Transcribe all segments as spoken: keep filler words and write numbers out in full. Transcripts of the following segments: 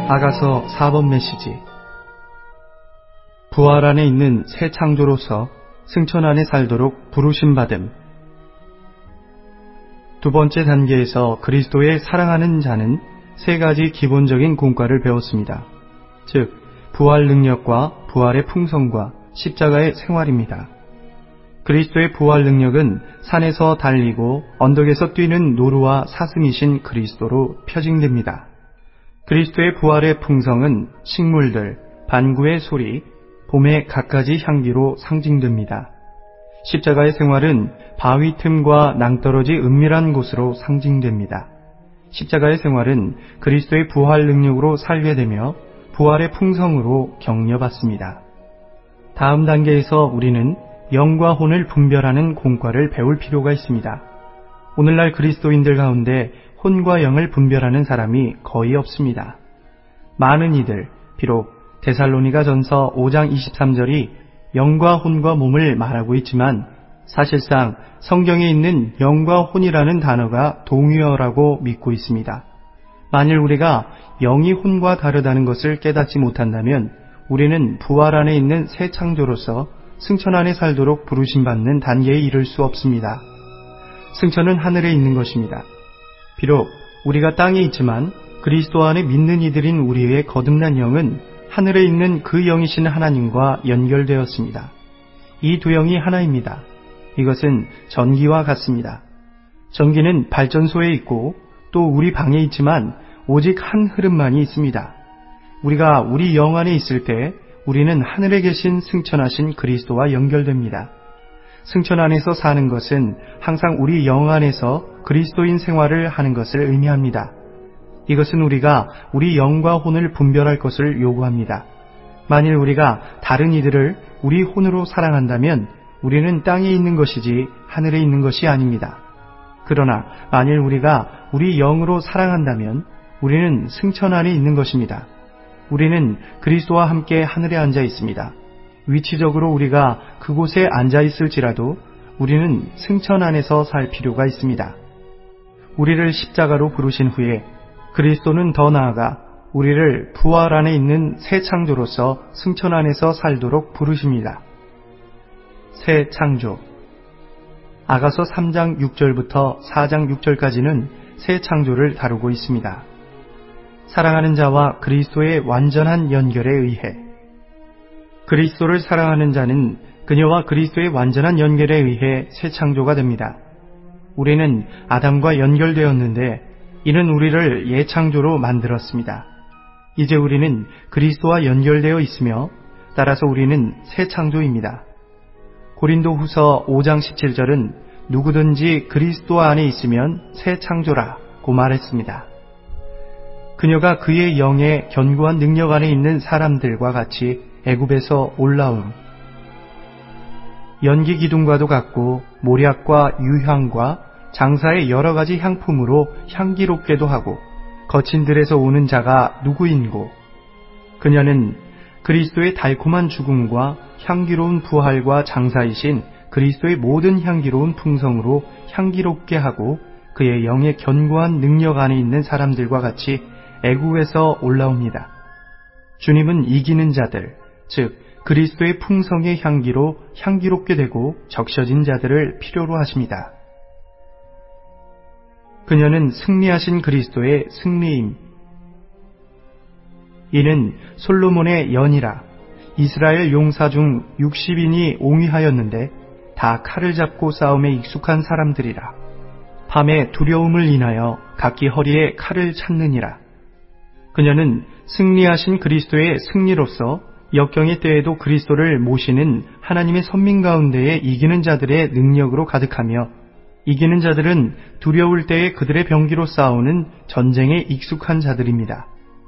아가서 사 번 메시지. 부활 안에 있는 새 창조로서 승천 안에 살도록 부르심받음. 두 번째 단계에서 그리스도의 사랑하는 자는 세 가지 기본적인 공과를 배웠습니다. 즉, 부활 능력과 부활의 풍성과 십자가의 생활입니다. 그리스도의 부활 능력은 산에서 달리고 언덕에서 뛰는 노루와 사슴이신 그리스도로 표징됩니다. 그리스도의 부활의 풍성은 식물들, 반구의 소리, 봄의 갖가지 향기로 상징됩니다. 십자가의 생활은 바위 틈과 낭떠러지 은밀한 곳으로 상징됩니다. 십자가의 생활은 그리스도의 부활 능력으로 살게 되며 부활의 풍성으로 격려받습니다. 다음 단계에서 우리는 영과 혼을 분별하는 공과를 배울 필요가 있습니다. 오늘날 그리스도인들 가운데 혼과 영을 분별하는 사람이 거의 없습니다. 많은 이들, 비록 데살로니가 전서 오 장 이십삼 절이 영과 혼과 몸을 말하고 있지만 사실상 성경에 있는 영과 혼이라는 단어가 동의어라고 믿고 있습니다. 만일 우리가 영이 혼과 다르다는 것을 깨닫지 못한다면 우리는 부활 안에 있는 새 창조로서 승천 안에 살도록 부르심받는 단계에 이를 수 없습니다. 승천은 하늘에 있는 것입니다. 비록 우리가 땅에 있지만 그리스도 안에 믿는 이들인 우리의 거듭난 영은 하늘에 있는 그 영이신 하나님과 연결되었습니다. 이 두 영이 하나입니다. 이것은 전기와 같습니다. 전기는 발전소에 있고 또 우리 방에 있지만 오직 한 흐름만이 있습니다. 우리가 우리 영 안에 있을 때 우리는 하늘에 계신 승천하신 그리스도와 연결됩니다. 승천 안에서 사는 것은 항상 우리 영 안에서 그리스도인 생활을 하는 것을 의미합니다. 이것은 우리가 우리 영과 혼을 분별할 것을 요구합니다. 만일 우리가 다른 이들을 우리 혼으로 사랑한다면 우리는 땅에 있는 것이지 하늘에 있는 것이 아닙니다. 그러나 만일 우리가 우리 영으로 사랑한다면 우리는 승천 안에 있는 것입니다. 우리는 그리스도와 함께 하늘에 앉아 있습니다. 위치적으로 우리가 그곳에 앉아 있을지라도 우리는 승천 안에서 살 필요가 있습니다. 우리를 십자가로 부르신 후에 그리스도는 더 나아가 우리를 부활 안에 있는 새 창조로서 승천 안에서 살도록 부르십니다. 새 창조. 아가서 삼 장 육 절부터 사 장 육 절까지는 새 창조를 다루고 있습니다. 사랑하는 자와 그리스도의 완전한 연결에 의해 그리스도를 사랑하는 자는 그녀와 그리스도의 완전한 연결에 의해 새 창조가 됩니다. 우리는 아담과 연결되었는데 이는 우리를 예창조로 만들었습니다. 이제 우리는 그리스도와 연결되어 있으며 따라서 우리는 새 창조입니다. 고린도후서 오 장 십칠 절은 누구든지 그리스도 안에 있으면 새 창조라고 말했습니다. 그녀가 그의 영의 견고한 능력 안에 있는 사람들과 같이 애굽에서 올라옴. 연기 기둥과도 같고 모략과 유향과 장사의 여러 가지 향품으로 향기롭게도 하고 거친 들에서 오는 자가 누구인고 그녀는 그리스도의 달콤한 죽음과 향기로운 부활과 장사이신 그리스도의 모든 향기로운 풍성으로 향기롭게 하고 그의 영의 견고한 능력 안에 있는 사람들과 같이 애굽에서 올라옵니다. 주님은 이기는 자들, 즉 그리스도의 풍성의 향기로 향기롭게 되고 적셔진 자들을 필요로 하십니다. 그녀는 승리하신 그리스도의 승리임. 이는 솔로몬의 연이라. 이스라엘 용사 중 육십 인이 옹위하였는데 다 칼을 잡고 싸움에 익숙한 사람들이라. 밤에 두려움을 인하여 각기 허리에 칼을 찾느니라. 그녀는 승리하신 그리스도의 승리로서 역경의 때에도 그리스도를 모시는 하나님의 선민 가운데에 이기는 자들의 능력으로 가득하며 이기는 자들은 두려울 때에 그들의 병기로 싸우는 전쟁에 익숙한 자들입니다.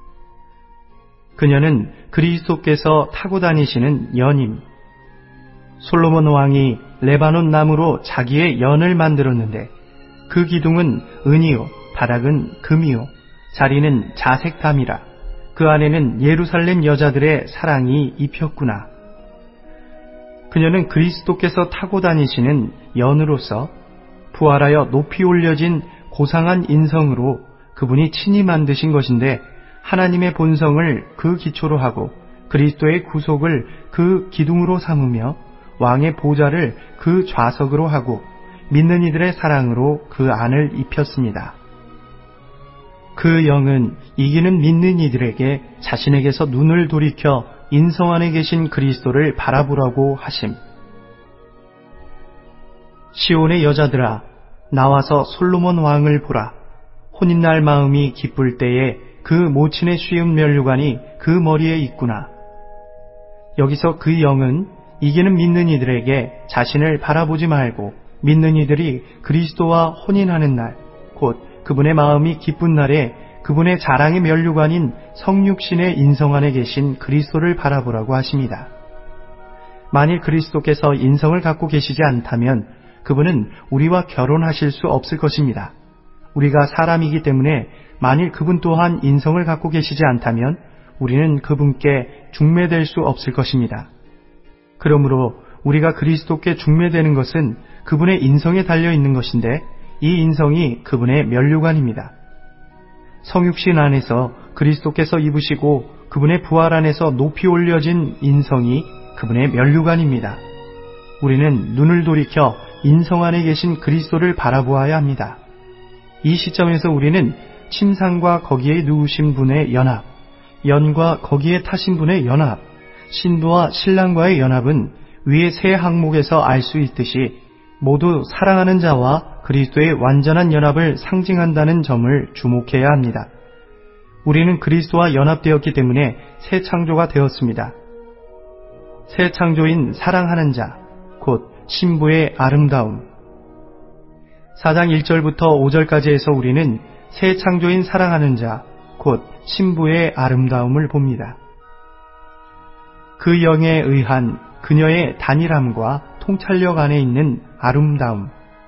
그녀는 그리스도께서 타고 다니시는 연임. 솔로몬 왕이 레바논 나무로 자기의 연을 만들었는데 그 기둥은 은이요 바닥은 금이요 자리는 자색담이라. 그 안에는 예루살렘 여자들의 사랑이 입혔구나. 그녀는 그리스도께서 타고 다니시는 연으로서 부활하여 높이 올려진 고상한 인성으로 그분이 친히 만드신 것인데 하나님의 본성을 그 기초로 하고 그리스도의 구속을 그 기둥으로 삼으며 왕의 보좌를 그 좌석으로 하고 믿는 이들의 사랑으로 그 안을 입혔습니다. 그 영은 이기는 믿는 이들에게 자신에게서 눈을 돌이켜 인성 안에 계신 그리스도를 바라보라고 하심. 시온의 여자들아, 나와서 솔로몬 왕을 보라. 혼인날 마음이 기쁠 때에 그 모친의 쉬운 면류관이 그 머리에 있구나. 여기서 그 영은 이기는 믿는 이들에게 자신을 바라보지 말고 믿는 이들이 그리스도와 혼인하는 날, 곧 그분의 마음이 기쁜 날에 그분의 자랑의 면류관인 성육신의 인성 안에 계신 그리스도를 바라보라고 하십니다. 만일 그리스도께서 인성을 갖고 계시지 않다면 그분은 우리와 결혼하실 수 없을 것입니다. 우리가 사람이기 때문에 만일 그분 또한 인성을 갖고 계시지 않다면 우리는 그분께 중매될 수 없을 것입니다. 그러므로 우리가 그리스도께 중매되는 것은 그분의 인성에 달려있는 것인데 이 인성이 그분의 면류관입니다. 성육신 안에서 그리스도께서 입으시고 그분의 부활 안에서 높이 올려진 인성이 그분의 면류관입니다. 우리는 눈을 돌이켜 인성 안에 계신 그리스도를 바라보아야 합니다. 이 시점에서 우리는 침상과 거기에 누우신 분의 연합, 연과 거기에 타신 분의 연합, 신부와 신랑과의 연합은 위의 세 항목에서 알 수 있듯이 모두 사랑하는 자와 그리스도의 완전한 연합을 상징한다는 점을 주목해야 합니다. 우리는 그리스도와 연합되었기 때문에 새 창조가 되었습니다. 새 창조인 사랑하는 자, 곧 신부의 아름다움. 사 장 일 절부터 오 절까지 해서 우리는 새 창조인 사랑하는 자, 곧 신부의 아름다움을 봅니다. 그 영에 의한 그녀의 단일함과 통찰력 안에 있는 아름다움.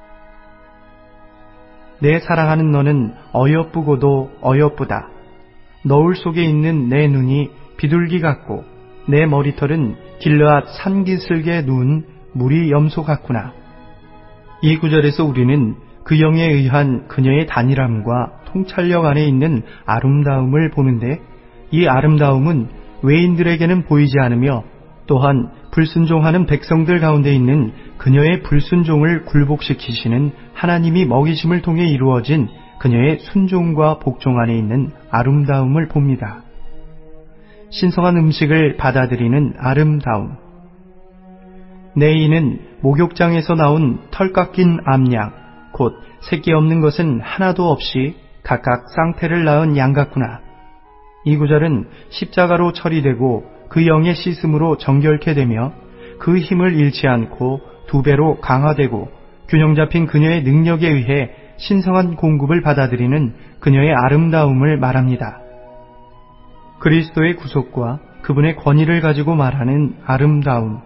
내 사랑하는 너는 어여쁘고도 어여쁘다. 너울 속에 있는 내 눈이 비둘기 같고 내 머리털은 길르앗 산기슭에 누운 무리 염소 같구나. 이 구절에서 우리는 그 영에 의한 그녀의 단일함과 통찰력 안에 있는 아름다움을 보는데 이 아름다움은 외인들에게는 보이지 않으며 또한 불순종하는 백성들 가운데 있는 그녀의 불순종을 굴복시키시는 하나님이 먹이심을 통해 이루어진 그녀의 순종과 복종 안에 있는 아름다움을 봅니다. 신성한 음식을 받아들이는 아름다움. 내 이는 목욕장에서 나온 털 깎인 암양, 곧 새끼 없는 것은 하나도 없이 각각 쌍태를 낳은 양 같구나. 이 구절은 십자가로 처리되고 그 영의 씻음으로 정결케 되며 그 힘을 잃지 않고 두 배로 강화되고 균형 잡힌 그녀의 능력에 의해 신성한 공급을 받아들이는 그녀의 아름다움을 말합니다. 그리스도의 구속과 그분의 권위를 가지고 말하는 아름다움.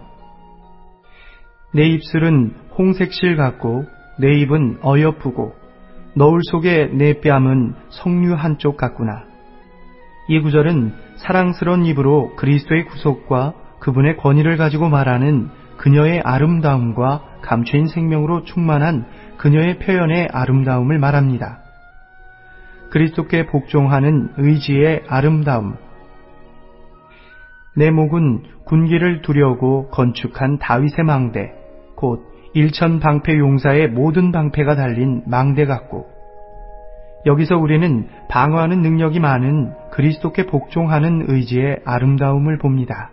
내 입술은 홍색실 같고 내 입은 어여쁘고 너울 속에 내 뺨은 석류 한쪽 같구나. 이 구절은 사랑스러운 입으로 그리스도의 구속과 그분의 권위를 가지고 말하는 그녀의 아름다움과 감추인 생명으로 충만한 그녀의 표현의 아름다움을 말합니다. 그리스도께 복종하는 의지의 아름다움. 내 목은 군기를 두려고 건축한 다윗의 망대, 곧 일천 방패 용사의 모든 방패가 달린 망대 같고, 여기서 우리는 방어하는 능력이 많은 그리스도께 복종하는 의지의 아름다움을 봅니다.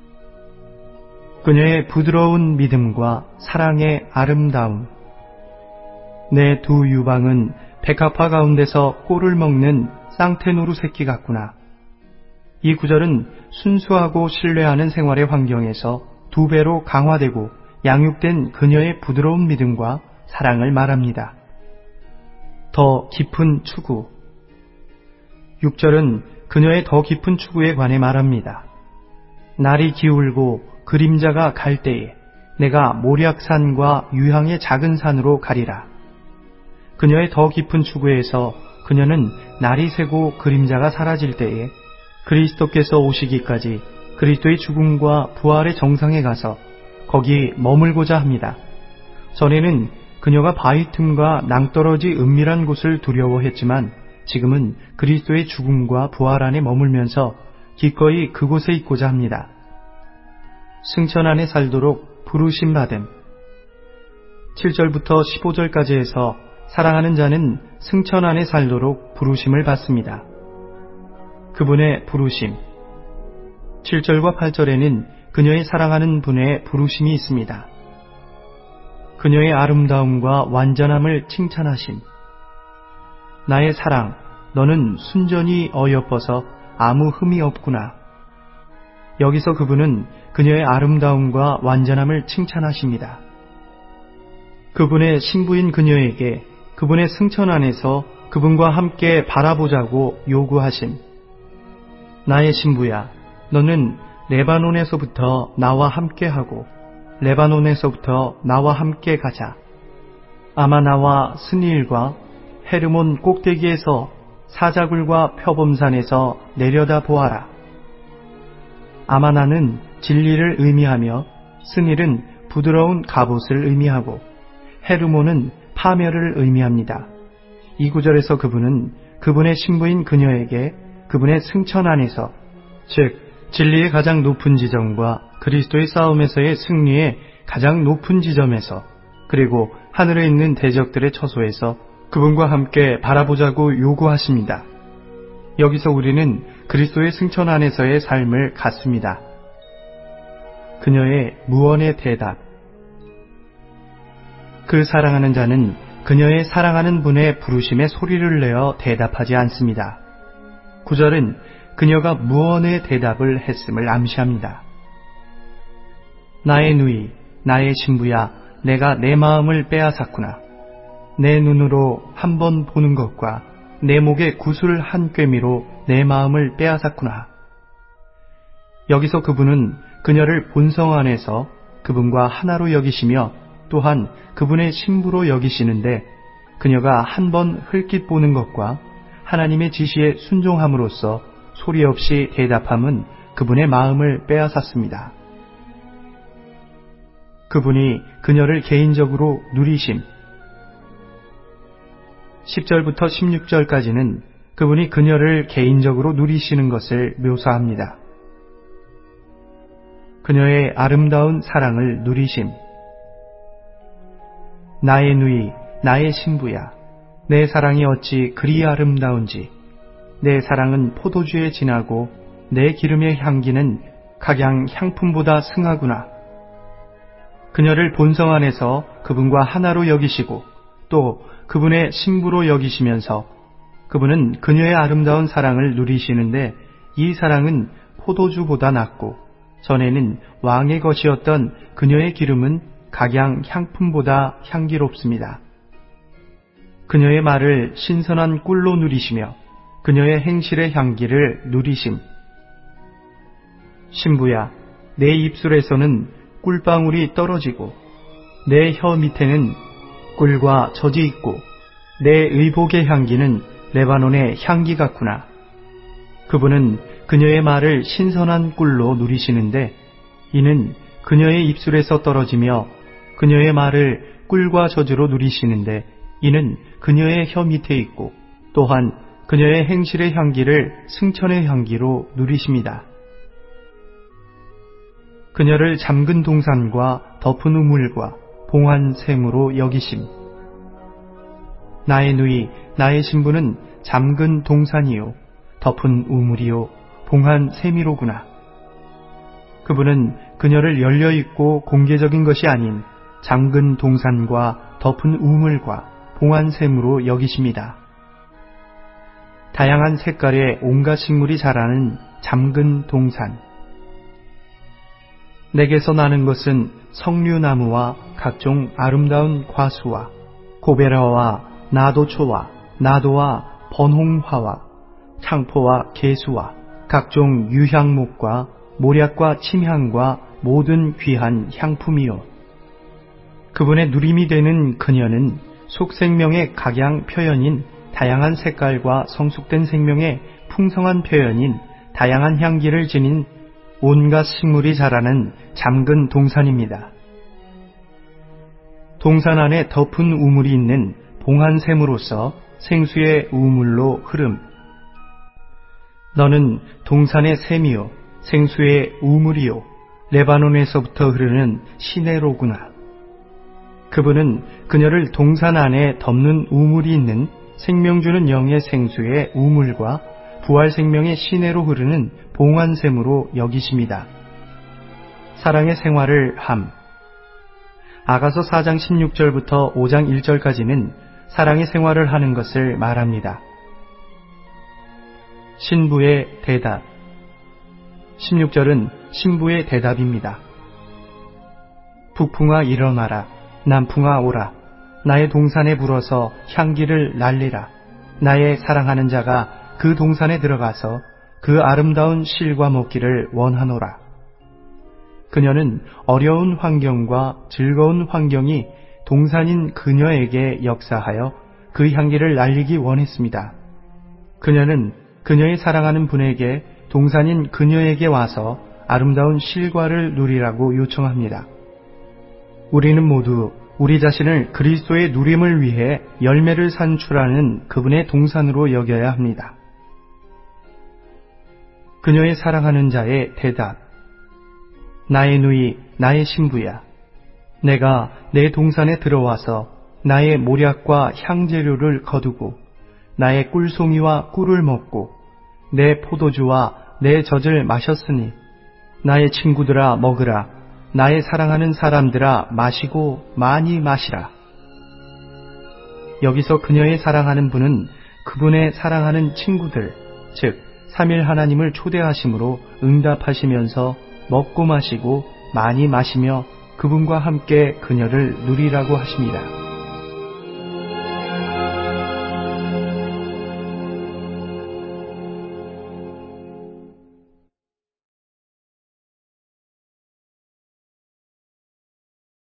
그녀의 부드러운 믿음과 사랑의 아름다움. 내 두 유방은 백합화 가운데서 꿀을 먹는 쌍태노루 새끼 같구나. 이 구절은 순수하고 신뢰하는 생활의 환경에서 두 배로 강화되고 양육된 그녀의 부드러운 믿음과 사랑을 말합니다. 더 깊은 추구. 육 절은 그녀의 더 깊은 추구에 관해 말합니다. 날이 기울고 그림자가 갈 때에 내가 모략산과 유향의 작은 산으로 가리라. 그녀의 더 깊은 추구에서 그녀는 날이 새고 그림자가 사라질 때에 그리스도께서 오시기까지 그리스도의 죽음과 부활의 정상에 가서 거기 머물고자 합니다. 전에는 그녀가 바위 틈과 낭떠러지 은밀한 곳을 두려워했지만 지금은 그리스도의 죽음과 부활 안에 머물면서 기꺼이 그곳에 있고자 합니다. 승천 안에 살도록 부르심 받음. 칠 절부터 십오 절까지 해서 사랑하는 자는 승천 안에 살도록 부르심을 받습니다. 그분의 부르심. 칠 절과 팔 절에는 그녀의 사랑하는 분의 부르심이 있습니다. 그녀의 아름다움과 완전함을 칭찬하심. 나의 사랑, 너는 순전히 어여뻐서 아무 흠이 없구나. 여기서 그분은 그녀의 아름다움과 완전함을 칭찬하십니다. 그분의 신부인 그녀에게 그분의 승천 안에서 그분과 함께 바라보자고 요구하심. 나의 신부야, 너는 레바논에서부터 나와 함께하고 레바논에서부터 나와 함께 가자. 아마나와 스니일과 헤르몬 꼭대기에서 사자굴과 표범산에서 내려다 보아라. 아마나는 진리를 의미하며 스닐은 부드러운 갑옷을 의미하고 헤르몬은 파멸을 의미합니다. 이 구절에서 그분은 그분의 신부인 그녀에게 그분의 승천 안에서, 즉 진리의 가장 높은 지점과 그리스도의 싸움에서의 승리의 가장 높은 지점에서, 그리고 하늘에 있는 대적들의 처소에서 그분과 함께 바라보자고 요구하십니다. 여기서 우리는 그리스도의 승천 안에서의 삶을 갖습니다. 그녀의 무언의 대답. 그 사랑하는 자는 그녀의 사랑하는 분의 부르심에 소리를 내어 대답하지 않습니다. 구 절은 그녀가 무언의 대답을 했음을 암시합니다. 나의 누이, 나의 신부야, 내가 내 마음을 빼앗았구나. 내 눈으로 한 번 보는 것과 내 목에 구슬 한 꿰미로 내 마음을 빼앗았구나. 여기서 그분은 그녀를 본성 안에서 그분과 하나로 여기시며 또한 그분의 신부로 여기시는데, 그녀가 한 번 흘낏 보는 것과 하나님의 지시에 순종함으로써 소리 없이 대답함은 그분의 마음을 빼앗았습니다. 그분이 그녀를 개인적으로 누리심. 십 절부터 십육 절까지는 그분이 그녀를 개인적으로 누리시는 것을 묘사합니다. 그녀의 아름다운 사랑을 누리심. 나의 누이, 나의 신부야, 내 사랑이 어찌 그리 아름다운지. 내 사랑은 포도주에 진하고 내 기름의 향기는 각양 향품보다 승하구나. 그녀를 본성 안에서 그분과 하나로 여기시고 또 그분의 신부로 여기시면서 그분은 그녀의 아름다운 사랑을 누리시는데, 이 사랑은 포도주보다 낫고 전에는 왕의 것이었던 그녀의 기름은 각양 향품보다 향기롭습니다. 그녀의 말을 신선한 꿀로 누리시며 그녀의 행실의 향기를 누리심. 신부야, 내 입술에서는 꿀방울이 떨어지고 내 혀 밑에는 꿀과 젖이 있고 내 의복의 향기는 레바논의 향기 같구나. 그분은 그녀의 말을 신선한 꿀로 누리시는데, 이는 그녀의 입술에서 떨어지며 그녀의 말을 꿀과 젖으로 누리시는데, 이는 그녀의 혀 밑에 있고 또한 그녀의 행실의 향기를 승천의 향기로 누리십니다. 그녀를 잠근 동산과 덮은 우물과 봉한 샘으로 여기심. 나의 누이, 나의 신부는 잠근 동산이요 덮은 우물이요 봉한 샘이로구나. 그분은 그녀를 열려있고 공개적인 것이 아닌 잠근 동산과 덮은 우물과 봉한 샘으로 여기십니다. 다양한 색깔의 온갖 식물이 자라는 잠근 동산. 내게서 나는 것은 석류나무와 각종 아름다운 과수와 고베라와 나도초와 나도와 번홍화와 창포와 개수와 각종 유향목과 모략과 침향과 모든 귀한 향품이요. 그분의 누림이 되는 그녀는 속생명의 각양 표현인 다양한 색깔과 성숙된 생명의 풍성한 표현인 다양한 향기를 지닌 온갖 식물이 자라는 잠근 동산입니다. 동산 안에 덮은 우물이 있는 봉한 샘으로서 생수의 우물로 흐름. 너는 동산의 샘이요 생수의 우물이요 레바논에서부터 흐르는 시내로구나. 그분은 그녀를 동산 안에 덮는 우물이 있는 생명 주는 영의 생수의 우물과 부활 생명의 시내로 흐르는 봉환샘으로 여기십니다. 사랑의 생활을 함. 아가서 사 장 십육 절부터 오 장 일 절까지는 사랑의 생활을 하는 것을 말합니다. 신부의 대답. 십육 절은 신부의 대답입니다. 북풍아 일어나라. 남풍아 오라. 나의 동산에 불어서 향기를 날리라. 나의 사랑하는 자가 그 동산에 들어가서 그 아름다운 실과 먹기를 원하노라. 그녀는 어려운 환경과 즐거운 환경이 동산인 그녀에게 역사하여 그 향기를 날리기 원했습니다. 그녀는 그녀의 사랑하는 분에게 동산인 그녀에게 와서 아름다운 실과를 누리라고 요청합니다. 우리는 모두 우리 자신을 그리스도의 누림을 위해 열매를 산출하는 그분의 동산으로 여겨야 합니다. 그녀의 사랑하는 자의 대답. 나의 누이, 나의 신부야. 내가 내 동산에 들어와서 나의 모략과 향재료를 거두고 나의 꿀송이와 꿀을 먹고 내 포도주와 내 젖을 마셨으니 나의 친구들아 먹으라. 나의 사랑하는 사람들아 마시고 많이 마시라. 여기서 그녀의 사랑하는 분은 그분의 사랑하는 친구들, 즉 삼일 하나님을 초대하심으로 응답하시면서 먹고 마시고 많이 마시며 그분과 함께 그녀를 누리라고 하십니다.